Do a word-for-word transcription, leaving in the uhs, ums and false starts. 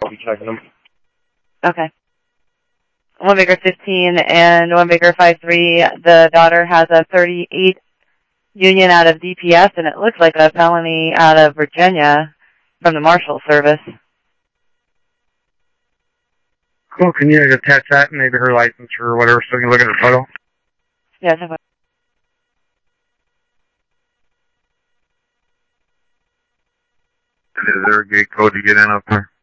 I'll be checking them. Okay. One Baker fifteen and One Baker five three. The daughter has a thirty-eight union out of D P S, and it looks like a felony out of Virginia from the Marshal Service. Cool. Can you attach that and maybe her license or whatever so we can look at her photo? Yes. Is there a gate code to get in up there?